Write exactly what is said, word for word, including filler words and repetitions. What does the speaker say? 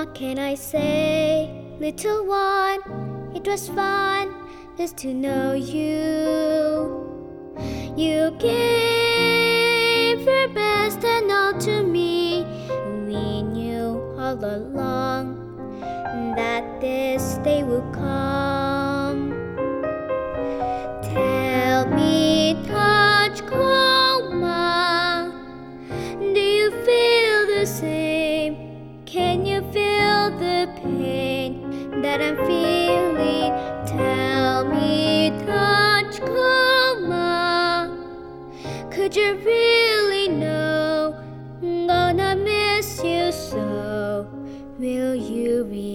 What can I say, little one? It was fun just to know you. You gave your best and all to me. We knew all along that this day would come. Tell me, Tajkoma, do you feel the same? Can you feel the pain that I'm feeling? Tell me, Tajkoma, could you really know? I'm gonna miss you so. Will you really?